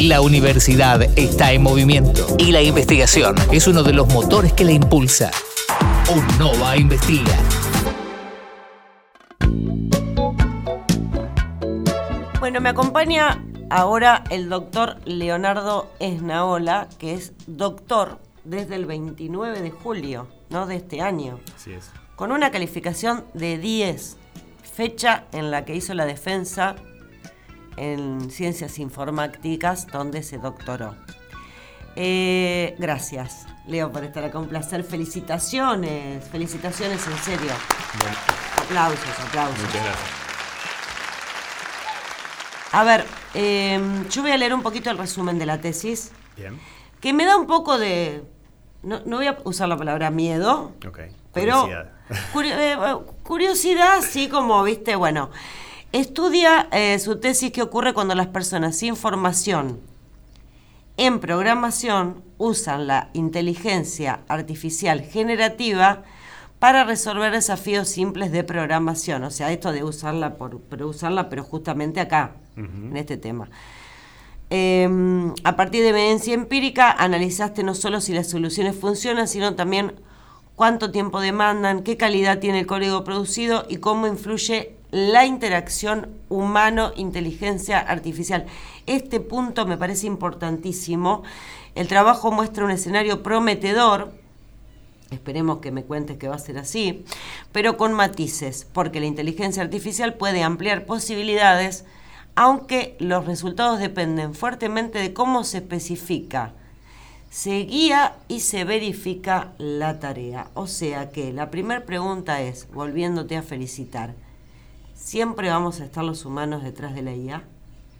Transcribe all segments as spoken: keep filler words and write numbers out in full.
La universidad está en movimiento y la investigación es uno de los motores que la impulsa. UNOVA investiga. Bueno, me acompaña ahora el doctor Leonardo Esnaola, que es doctor desde el veintinueve de julio, ¿no?, de este año. Así es. Con una calificación de diez, fecha en la que hizo la defensa en Ciencias Informáticas, donde se doctoró. Eh, gracias, Leo, por estar acá. Un placer. Felicitaciones, felicitaciones en serio. Bueno. Aplausos, aplausos. Muchas gracias. A ver, eh, yo voy a leer un poquito el resumen de la tesis. Bien. Que me da un poco de... No, no voy a usar la palabra miedo. Ok. Pero Curiosidad. Curi- eh, curiosidad, sí, como, viste, bueno. Estudia eh, su tesis qué ocurre cuando las personas sin formación en programación usan la inteligencia artificial generativa para resolver desafíos simples de programación. O sea, esto de usarla, por, pero usarla, pero justamente acá, uh-huh. en este tema. Eh, a partir de evidencia empírica, analizaste no solo si las soluciones funcionan, sino también cuánto tiempo demandan, qué calidad tiene el código producido y cómo influye la interacción humano-inteligencia artificial. Este punto me parece importantísimo. El trabajo muestra un escenario prometedor, esperemos que me cuentes que va a ser así, pero con matices, porque la inteligencia artificial puede ampliar posibilidades, aunque los resultados dependen fuertemente de cómo se especifica, se guía y se verifica la tarea. O sea que la primera pregunta es, volviéndote a felicitar, ¿siempre vamos a estar los humanos detrás de la I A?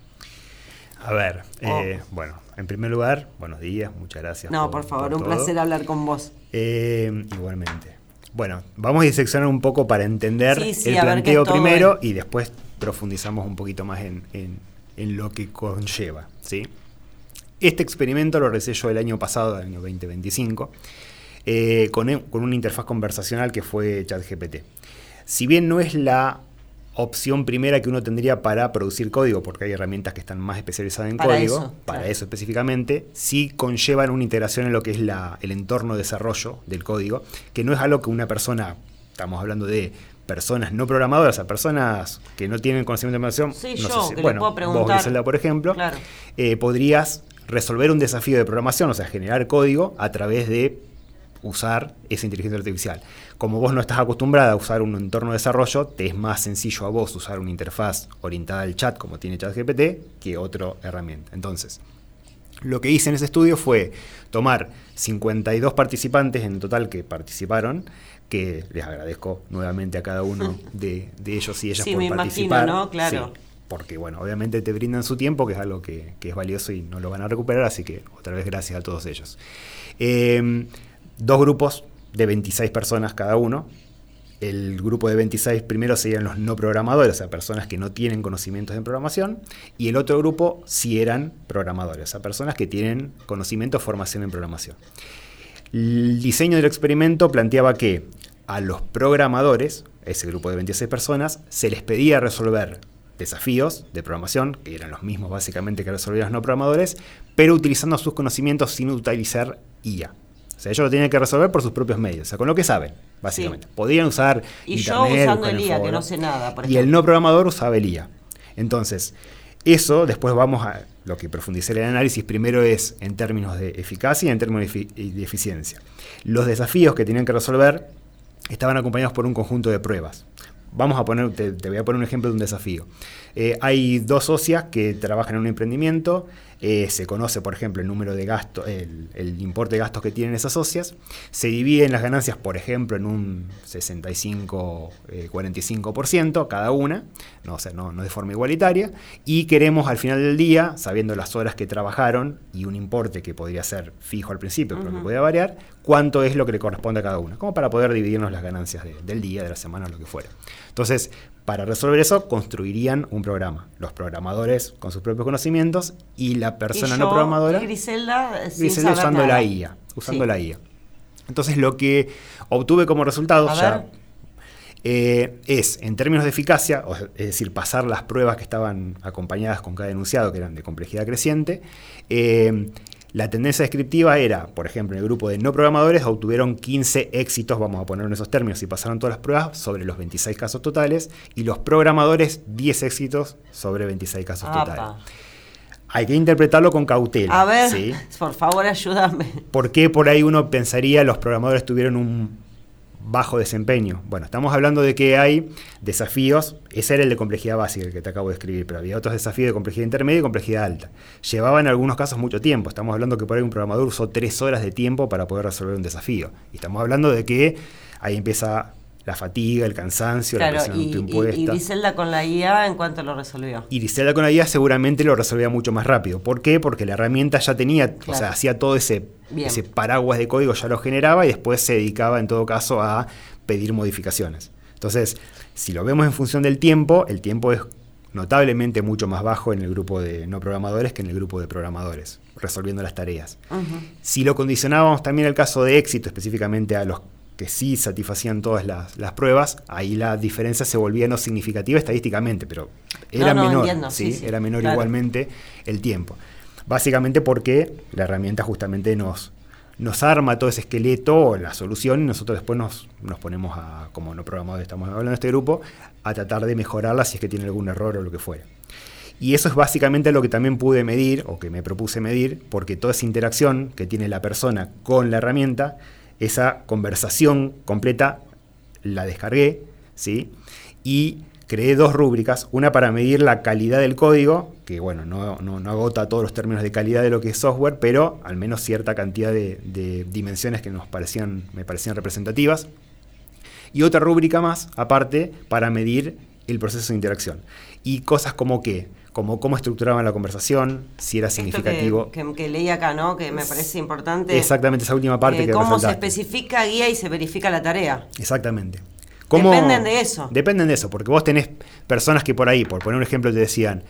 A ver, Oh. eh, bueno, en primer lugar, buenos días, muchas gracias. No, por, por favor, por un todo. placer hablar con vos. Eh, igualmente. Bueno, vamos a diseccionar un poco para entender Sí, sí, el a ver planteo qué es todo, primero eh. y después profundizamos un poquito más en, en, en lo que conlleva, ¿sí? Este experimento lo realicé yo el año pasado, el año veinte veinticinco, eh, con, con una interfaz conversacional que fue ChatGPT. Si bien no es la opción primera que uno tendría para producir código, porque hay herramientas que están más especializadas en Para código, eso, para claro. eso específicamente, sí conllevan una integración en lo que es la, el entorno de desarrollo del código, que no es algo que una persona, estamos hablando de personas no programadoras, a personas que no tienen conocimiento de programación, Sí, no yo, sé si, que bueno, le puedo preguntar. vos, Griselda, por ejemplo, Claro. eh, podrías resolver un desafío de programación, o sea, generar código a través de usar esa inteligencia artificial. Como vos no estás acostumbrada a usar un entorno de desarrollo, te es más sencillo a vos usar una interfaz orientada al chat como tiene ChatGPT que otra herramienta. Entonces, lo que hice en ese estudio fue tomar cincuenta y dos participantes en total que participaron, que les agradezco nuevamente a cada uno de, de ellos y ellas Sí, por me participar. imagino, ¿no? Claro. Sí, porque, bueno, obviamente te brindan su tiempo, que es algo que, que es valioso y no lo van a recuperar, así que otra vez gracias a todos ellos. Eh, dos grupos de veintiséis personas cada uno. El grupo de veintiséis primero serían los no programadores, o sea, personas que no tienen conocimientos en programación, y el otro grupo sí eran programadores, o sea, personas que tienen conocimiento o formación en programación. El diseño del experimento planteaba que a los programadores, ese grupo de veintiséis personas, se les pedía resolver desafíos de programación, que eran los mismos básicamente que resolvían los no programadores, pero utilizando sus conocimientos sin utilizar I A. O sea, ellos lo tenían que resolver por sus propios medios, o sea, con lo que saben, básicamente. Sí. Podían usar y internet, yo usando el el I A, foro, que no sé nada, por y el no programador usaba el I A. Entonces, eso después vamos a lo que profundicé en el análisis. Primero es en términos de eficacia y en términos de, efi- de eficiencia. Los desafíos que tenían que resolver estaban acompañados por un conjunto de pruebas. Vamos a poner, te, te voy a poner un ejemplo de un desafío. Eh, hay dos socias que trabajan en un emprendimiento. Eh, se conoce, por ejemplo, el número de gastos, el, el importe de gastos que tienen esas socias. Se dividen las ganancias, por ejemplo, en un sesenta y cinco, cuarenta y cinco por ciento cada una, no, o sea, no, no de forma igualitaria. Y queremos al final del día, sabiendo las horas que trabajaron y un importe que podría ser fijo al principio, uh-huh. pero que podría variar, cuánto es lo que le corresponde a cada una, como para poder dividirnos las ganancias de, del día, de la semana, lo que fuera. Entonces, para resolver eso, construirían un programa. Los programadores con sus propios conocimientos y la persona y yo, no programadora. Griselda, sin Griselda saber usando nada. la I A. Usando sí. la I A. Entonces, lo que obtuve como resultado, a ya ver. eh, es, en términos de eficacia, o sea, es decir, pasar las pruebas que estaban acompañadas con cada enunciado, que eran de complejidad creciente, eh, la tendencia descriptiva era, por ejemplo, en el grupo de no programadores obtuvieron quince éxitos, vamos a ponerlo en esos términos, y pasaron todas las pruebas sobre los veintiséis casos totales, y los programadores diez éxitos sobre veintiséis casos Apa. totales. Hay que interpretarlo con cautela. A ver, ¿sí? por favor, ayúdame. ¿Por qué por ahí uno pensaría los programadores tuvieron un bajo desempeño? Bueno, estamos hablando de que hay desafíos, ese era el de complejidad básica, el que te acabo de escribir, pero había otros desafíos de complejidad intermedia y complejidad alta. Llevaban en algunos casos mucho tiempo, estamos hablando que por ahí un programador usó tres horas de tiempo para poder resolver un desafío. Y estamos hablando de que ahí empieza la fatiga, el cansancio, claro, la presión y, autoimpuesta. Y, y Griselda con la I A, ¿en cuánto lo resolvió? Y Griselda con la I A seguramente lo resolvía mucho más rápido. ¿Por qué? Porque la herramienta ya tenía, claro. o sea, hacía todo ese, ese paraguas de código, ya lo generaba y después se dedicaba en todo caso a pedir modificaciones. Entonces, si lo vemos en función del tiempo, el tiempo es notablemente mucho más bajo en el grupo de no programadores que en el grupo de programadores, resolviendo las tareas. Uh-huh. Si lo condicionábamos también al caso de éxito, específicamente a los que sí satisfacían todas las, las pruebas, ahí la diferencia se volvía no significativa estadísticamente, pero era no, no, menor, entiendo, ¿sí? Sí, sí, era menor claro. igualmente el tiempo. Básicamente porque la herramienta justamente nos, nos arma todo ese esqueleto, la solución, y nosotros después nos, nos ponemos a, como no programadores estamos hablando de este grupo, a tratar de mejorarla si es que tiene algún error o lo que fuera. Y eso es básicamente lo que también pude medir, o que me propuse medir, porque toda esa interacción que tiene la persona con la herramienta, esa conversación completa la descargué, ¿sí? Y creé dos rúbricas, una para medir la calidad del código, que bueno, no, no, no agota todos los términos de calidad de lo que es software, pero al menos cierta cantidad de, de dimensiones que nos parecían, me parecían representativas. Y otra rúbrica más, aparte, para medir el proceso de interacción. Y cosas como qué, como cómo estructuraban la conversación, si era significativo. Esto que, que, que leí acá, ¿no? Que me parece importante. Exactamente, esa última parte eh, que cómo resaltaste. se especifica, guía y se verifica la tarea. Exactamente. ¿Cómo? Dependen de eso. Dependen de eso, porque vos tenés personas que por ahí, por poner un ejemplo, te decían,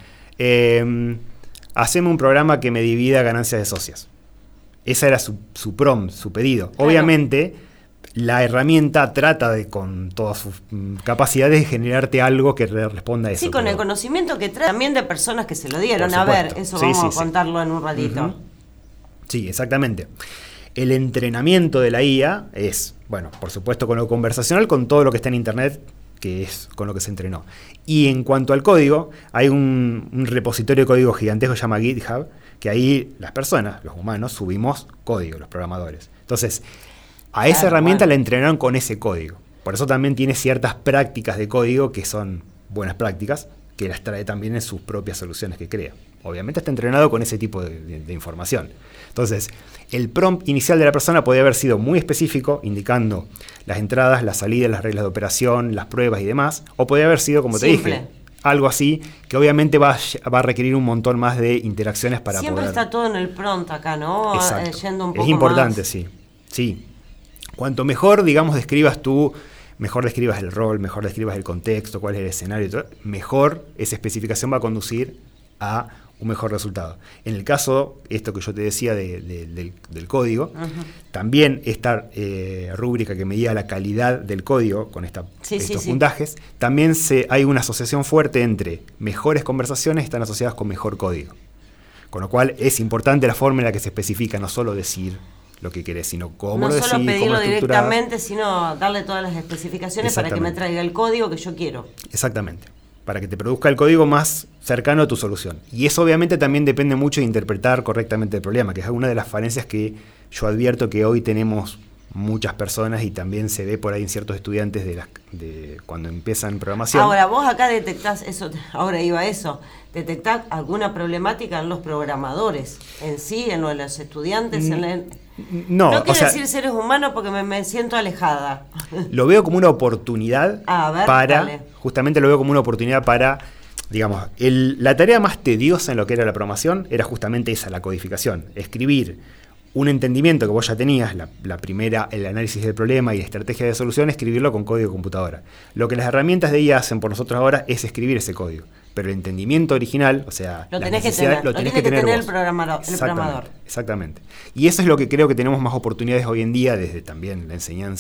eh, haceme un programa que me divida ganancias de socios. Esa era su, su prompt, su pedido. Claro. Obviamente, la herramienta trata de, con todas sus capacidades, de generarte algo que responda a eso. Sí, con pero... el conocimiento que trae también de personas que se lo dieron. A ver, eso sí, vamos sí, a contarlo sí. en un ratito. Uh-huh. Sí, exactamente. El entrenamiento de la I A es, bueno, por supuesto con lo conversacional, con todo lo que está en Internet, que es con lo que se entrenó. Y en cuanto al código, hay un, un repositorio de código gigantesco que se llama GitHub, que ahí las personas, los humanos, subimos código, los programadores. Entonces, a esa claro, herramienta bueno. la entrenaron con ese código. Por eso también tiene ciertas prácticas de código que son buenas prácticas, que las trae también en sus propias soluciones que crea. Obviamente está entrenado con ese tipo de, de, de información. Entonces, el prompt inicial de la persona podía haber sido muy específico, indicando las entradas, las salidas, las reglas de operación, las pruebas y demás, o podía haber sido, como te Simple. dije, algo así, que obviamente va a, va a requerir un montón más de interacciones para Siempre poder... Siempre está todo en el prompt acá, ¿no? Exacto. Yendo un poco es importante, más. sí. Sí. Cuanto mejor, digamos, describas tú, mejor describas el rol, mejor describas el contexto, cuál es el escenario, y todo, mejor esa especificación va a conducir a un mejor resultado. En el caso, esto que yo te decía de, de, del, del código, uh-huh. también esta eh, rúbrica que medía la calidad del código con esta, sí, estos sí, puntajes, sí. también se, hay una asociación fuerte entre mejores conversaciones están asociadas con mejor código. Con lo cual es importante la forma en la que se especifica, no solo decir lo que querés, sino cómo no lo decís, solo pedirlo cómo directamente, sino darle todas las especificaciones para que me traiga el código que yo quiero. Exactamente. Para que te produzca el código más cercano a tu solución. Y eso obviamente también depende mucho de interpretar correctamente el problema, que es una de las falencias que yo advierto que hoy tenemos muchas personas y también se ve por ahí en ciertos estudiantes de, las, de cuando empiezan programación. Ahora, vos acá detectás eso, ahora iba a eso, detectás alguna problemática en los programadores en sí, en lo de los estudiantes, mm, en el... No, no quiero o sea, decir seres humanos porque me, me siento alejada. Lo veo como una oportunidad a ver, para, dale. justamente lo veo como una oportunidad para, digamos, el, la tarea más tediosa en lo que era la programación era justamente esa, la codificación, escribir un entendimiento que vos ya tenías, la, la primera, el análisis del problema y la estrategia de solución, escribirlo con código de computadora. Lo que las herramientas de I A hacen por nosotros ahora es escribir ese código. Pero el entendimiento original, o sea, lo tenés que tener, lo tenés que tener, tener vos. el programador, el exactamente, programador. Exactamente. Y eso es lo que creo que tenemos más oportunidades hoy en día, desde también la enseñanza,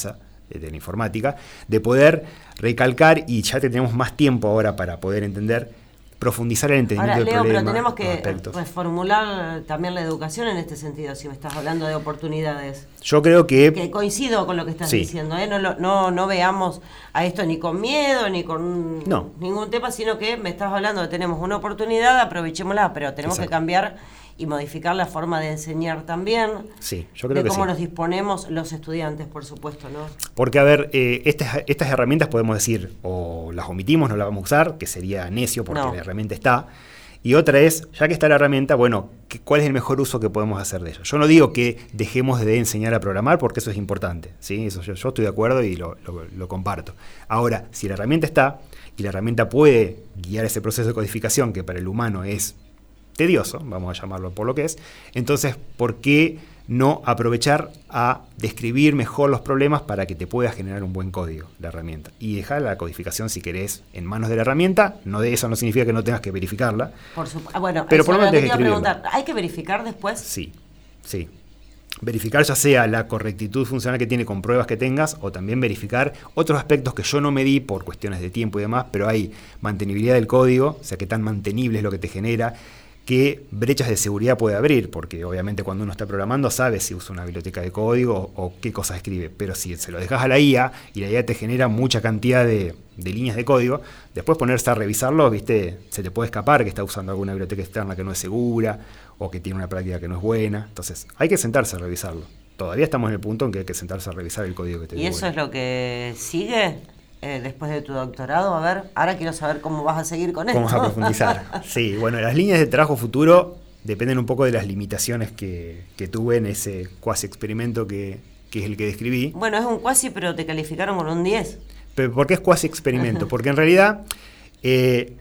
de la informática, de poder recalcar, y ya tenemos más tiempo ahora para poder entender, profundizar el entendimiento Ahora, del Leo, problema. pero tenemos que aspectos. reformular también la educación en este sentido, si me estás hablando de oportunidades. Yo creo que... Que coincido con lo que estás sí. diciendo, ¿eh? no, lo- no, no veamos a esto ni con miedo, ni con No. ningún tema, sino que me estás hablando de tenemos una oportunidad, aprovechémosla, pero tenemos Exacto. que cambiar y modificar la forma de enseñar también, Sí, yo creo de que cómo sí. nos disponemos los estudiantes, por supuesto, ¿no? Porque, a ver, eh, estas, estas herramientas podemos decir, o las omitimos, no las vamos a usar, que sería necio porque No. la herramienta está. Y otra es, ya que está la herramienta, bueno, ¿qué- ¿cuál es el mejor uso que podemos hacer de ella? Yo no digo que dejemos de enseñar a programar porque eso es importante, ¿sí? Eso yo, yo estoy de acuerdo y lo, lo- lo comparto. Ahora, si la herramienta está y la herramienta puede guiar ese proceso de codificación que para el humano es tedioso, vamos a llamarlo por lo que es, entonces, ¿por qué no aprovechar a describir mejor los problemas para que te pueda generar un buen código la herramienta? Y dejar la codificación, si querés, en manos de la herramienta. No de eso no significa que no tengas que verificarla. Por sup- ah, bueno, Pero eso por lo es menos lo que te iba a escribirlo. preguntar. ¿Hay que verificar después? Sí, sí. Verificar ya sea la correctitud funcional que tiene con pruebas que tengas, o también verificar otros aspectos que yo no medí por cuestiones de tiempo y demás, pero hay mantenibilidad del código, o sea, qué tan mantenible es lo que te genera, qué brechas de seguridad puede abrir, porque obviamente cuando uno está programando sabe si usa una biblioteca de código o, o qué cosas escribe, pero si se lo dejas a la I A y la I A te genera mucha cantidad de, de líneas de código, después ponerse a revisarlo, viste, se te puede escapar que está usando alguna biblioteca externa que no es segura o que tiene una práctica que no es buena. Entonces hay que sentarse a revisarlo. Todavía estamos en el punto en que hay que sentarse a revisar el código que te ¿Y eso es lo que sigue eh, después de tu doctorado? A ver, ahora quiero saber cómo vas a seguir con esto. ¿Cómo vas a profundizar? Sí, bueno, las líneas de trabajo futuro dependen un poco de las limitaciones que, que tuve en ese cuasi experimento que, que es el que describí. Bueno, es un cuasi, pero te calificaron con un diez. Pero ¿por qué es cuasi experimento? Porque en realidad eh,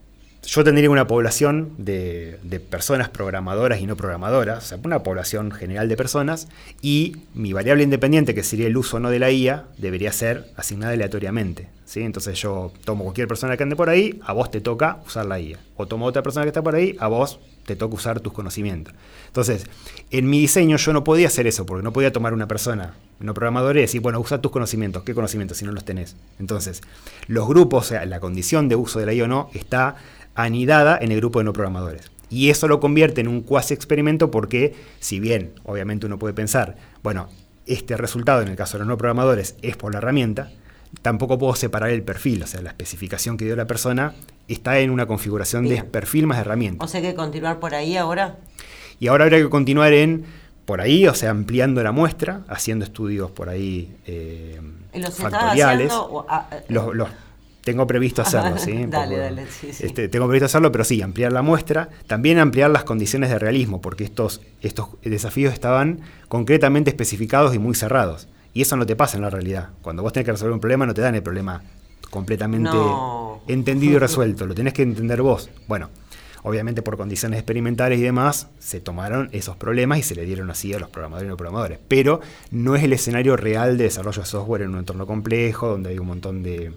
yo tendría una población de, de personas programadoras y no programadoras, o sea, una población general de personas, y mi variable independiente, que sería el uso o no de la I A, debería ser asignada aleatoriamente, ¿sí? Entonces yo tomo cualquier persona que ande por ahí, a vos te toca usar la I A. O tomo otra persona que está por ahí, a vos te toca usar tus conocimientos. Entonces, en mi diseño yo no podía hacer eso, porque no podía tomar una persona no programadora y decir, bueno, usa tus conocimientos. ¿Qué conocimientos si no los tenés? Entonces, los grupos, o sea, la condición de uso de la I A o no, está anidada en el grupo de no programadores. Y eso lo convierte en un cuasi experimento porque, si bien obviamente uno puede pensar, bueno, este resultado en el caso de los no programadores es por la herramienta, tampoco puedo separar el perfil, o sea, la especificación que dio la persona está en una configuración Bien. de perfil más herramienta. O sea que continuar por ahí ahora. Y ahora habría que continuar en por ahí, o sea, ampliando la muestra, haciendo estudios por ahí eh, ¿Y los estás factoriales. haciendo? O, ah, eh, Los, los tengo previsto hacerlo, ¿sí? Un Dale, poco, dale, sí, sí. Este, tengo previsto hacerlo, pero sí, ampliar la muestra. También ampliar las condiciones de realismo, porque estos, estos desafíos estaban concretamente especificados y muy cerrados. Y eso no te pasa en la realidad. Cuando vos tenés que resolver un problema, no te dan el problema completamente No. entendido y resuelto. Lo tenés que entender vos. Bueno, obviamente por condiciones experimentales y demás, se tomaron esos problemas y se le dieron así a los programadores y no programadores. Pero no es el escenario real de desarrollo de software en un entorno complejo, donde hay un montón de,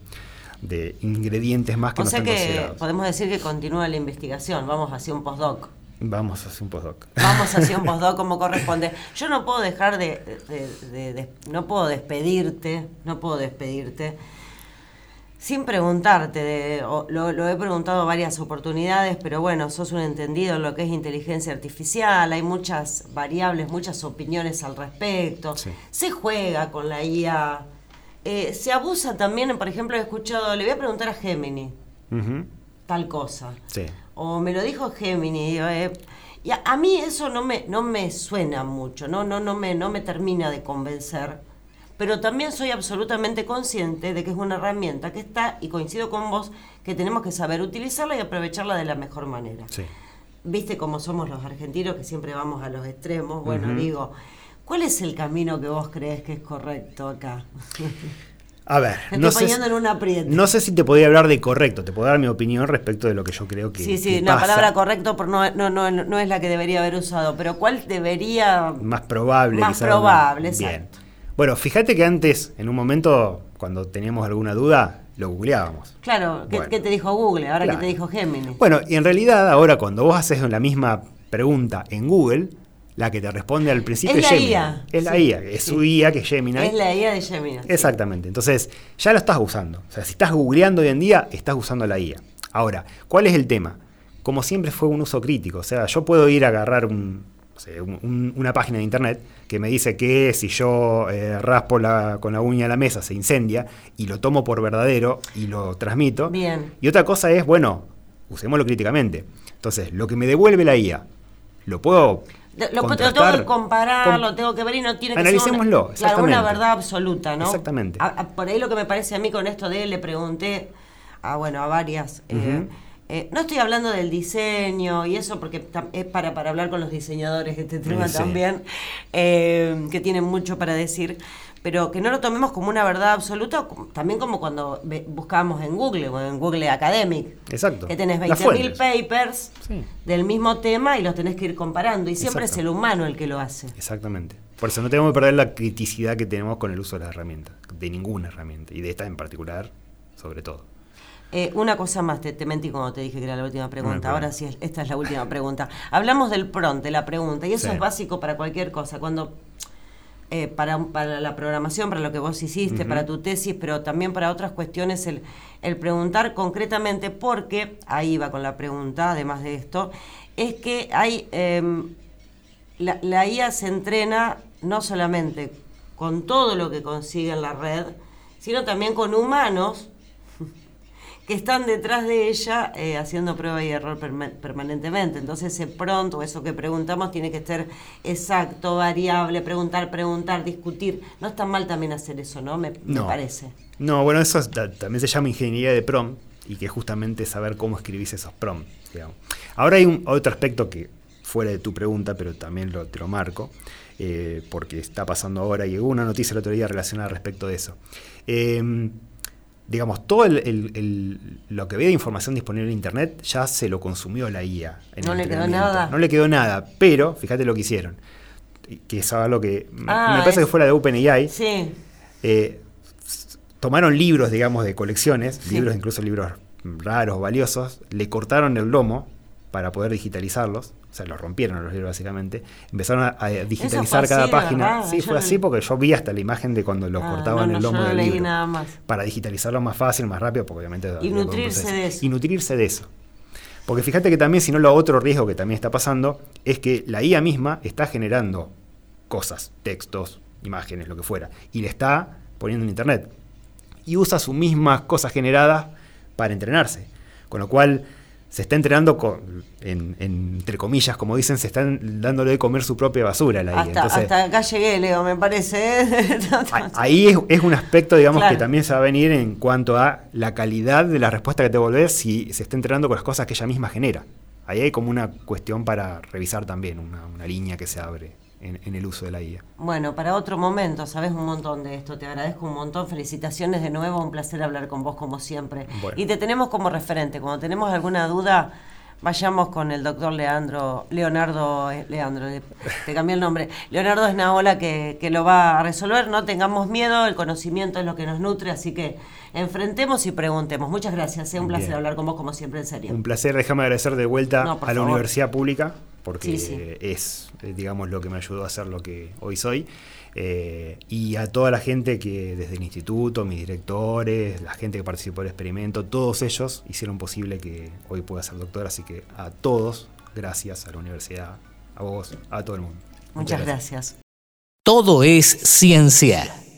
de ingredientes más que o no sea están que considerados. podemos decir que continúa la investigación. Vamos hacia un postdoc. Vamos a hacer un postdoc. Vamos hacia un postdoc como corresponde. Yo no puedo dejar de, de- de- de- no puedo despedirte, no puedo despedirte sin preguntarte. De- o- lo, lo he preguntado varias oportunidades, pero bueno, sos un entendido en lo que es inteligencia artificial. Hay muchas variables, muchas opiniones al respecto. Sí. Se juega con la I A. Eh, se abusa también, por ejemplo, he escuchado, le voy a preguntar a Gemini Ujú. tal cosa. Sí. O me lo dijo Gemini. eh, y a, a mí eso no me, no me suena mucho, ¿no? No, no, me, no me termina de convencer. Pero también soy absolutamente consciente de que es una herramienta que está, y coincido con vos, que tenemos que saber utilizarla y aprovecharla de la mejor manera. Sí. Viste cómo somos los argentinos, que siempre vamos a los extremos. Bueno, Ujú. digo, ¿cuál es el camino que vos crees que es correcto acá? A ver, Me no estoy sé, poniendo en un aprieto. no sé si te podía hablar de correcto, te puedo dar mi opinión respecto de lo que yo creo que, Sí, sí, que la pasa. palabra correcto por no, no, no, no es la que debería haber usado, pero ¿cuál debería...? Más probable. Más quizás, probable, Bien. exacto. Bueno, fíjate que antes, en un momento, cuando teníamos alguna duda, lo googleábamos. Claro, ¿qué, Bueno. qué te dijo Google? Ahora Claro. ¿qué te dijo Gemini? Bueno, y en realidad ahora cuando vos haces la misma pregunta en Google, La que te responde al principio es es la Gemini. I A. Es la Sí, I A, es sí. su I A que es Gemini. Es la I A de Gemini. Exactamente. Entonces, ya lo estás usando. O sea, si estás googleando hoy en día, estás usando la I A. Ahora, ¿cuál es el tema? Como siempre fue un uso crítico. O sea, yo puedo ir a agarrar un, o sea, un, un, una página de internet que me dice que si yo eh, raspo la, con la uña la mesa se incendia y lo tomo por verdadero y lo transmito. Bien. Y otra cosa es, bueno, usémoslo críticamente. Entonces, lo que me devuelve la I A, lo puedo... Lo, lo tengo que comparar, com lo tengo que ver y no tiene que analicémoslo, ser una, claro, una verdad absoluta, ¿no? Exactamente. A, a, por ahí lo que me parece a mí con esto de, le pregunté a, bueno, a varias, uh-huh. eh, eh, no estoy hablando del diseño y eso porque es para, para hablar con los diseñadores este tema sí. también, eh, que tienen mucho para decir, pero que no lo tomemos como una verdad absoluta, también como cuando buscábamos en Google, o en Google Academic. Exacto. Que tenés veinte mil papers sí. del mismo tema y los tenés que ir comparando. Y siempre Exacto. es el humano el que lo hace. Exactamente. Por eso no tenemos que perder la criticidad que tenemos con el uso de las herramientas, de ninguna herramienta, y de esta en particular, sobre todo. Eh, una cosa más, te, te mentí cuando te dije que era la última pregunta. No, Ahora sí, esta es la última pregunta. Hablamos del prompt, de la pregunta, y eso sí. es básico para cualquier cosa. Cuando... Eh, para, para la programación, para lo que vos hiciste, uh-huh. para tu tesis, pero también para otras cuestiones, el, el preguntar concretamente, porque, ahí va con la pregunta, además de esto, es que hay, eh, la, la I A se entrena no solamente con todo lo que consigue en la red, sino también con humanos que están detrás de ella eh, haciendo prueba y error perma- permanentemente. Entonces ese prompt o eso que preguntamos tiene que ser exacto, variable, preguntar, preguntar, discutir. No está mal también hacer eso, ¿no? Me, no. me parece. No, bueno, eso es, también se llama ingeniería de prompt y que es justamente saber cómo escribís esos prompts, digamos. Ahora hay un, otro aspecto que fuera de tu pregunta, pero también lo, te lo marco, eh, porque está pasando ahora y hubo una noticia el otro día relacionada respecto de eso. Eh, Digamos, todo el, el, el, lo que había de información disponible en Internet ya se lo consumió la I A. En no le quedó nada. No le quedó nada, pero fíjate lo que hicieron. Que es algo que ah, me parece es, que fue la de OpenAI. Sí. Eh, tomaron libros, digamos, de colecciones, sí. libros, incluso libros raros, valiosos, le cortaron el lomo para poder digitalizarlos. O sea, los rompieron los libros básicamente. Empezaron a, a digitalizar cada así, página. ¿verdad? Sí, yo fue no... así porque yo vi hasta la imagen de cuando los ah, cortaban no, no, el lomo yo no del leí libro. Nada más. Para digitalizarlo más fácil, más rápido, porque obviamente... Y nutrirse de eso. Y nutrirse de eso. Porque fíjate que también, si no, lo otro riesgo que también está pasando es que la I A misma está generando cosas, textos, imágenes, lo que fuera, y le está poniendo en Internet. Y usa sus mismas cosas generadas para entrenarse. Con lo cual... se está entrenando, con, en, en, entre comillas, como dicen, se están dándole de comer su propia basura a la I A. Hasta, Entonces, hasta acá llegué, Leo, me parece. ahí es, es un aspecto, digamos, claro. que también se va a venir en cuanto a la calidad de la respuesta que te volvés si se está entrenando con las cosas que ella misma genera. Ahí hay como una cuestión para revisar también, una, una línea que se abre en, en el uso de la I A. Bueno, para otro momento, sabes un montón de esto, te agradezco un montón, felicitaciones de nuevo, un placer hablar con vos como siempre. Bueno. Y te tenemos como referente, cuando tenemos alguna duda, vayamos con el doctor Leandro, Leonardo, Leandro, te cambié el nombre, Leonardo Esnaola que, que lo va a resolver, no tengamos miedo, el conocimiento es lo que nos nutre, así que enfrentemos y preguntemos. Muchas gracias, es un placer Bien. hablar con vos como siempre, en serio. Un placer, déjame agradecer de vuelta no, a la favor. Universidad Pública, porque sí, sí. es, digamos, lo que me ayudó a ser lo que hoy soy. Eh, y a toda la gente que desde el instituto, mis directores, la gente que participó del experimento, todos ellos hicieron posible que hoy pueda ser doctor, así que a todos, gracias a la universidad, a vos, a todo el mundo. Muchas, Muchas gracias. gracias. Todo es ciencia.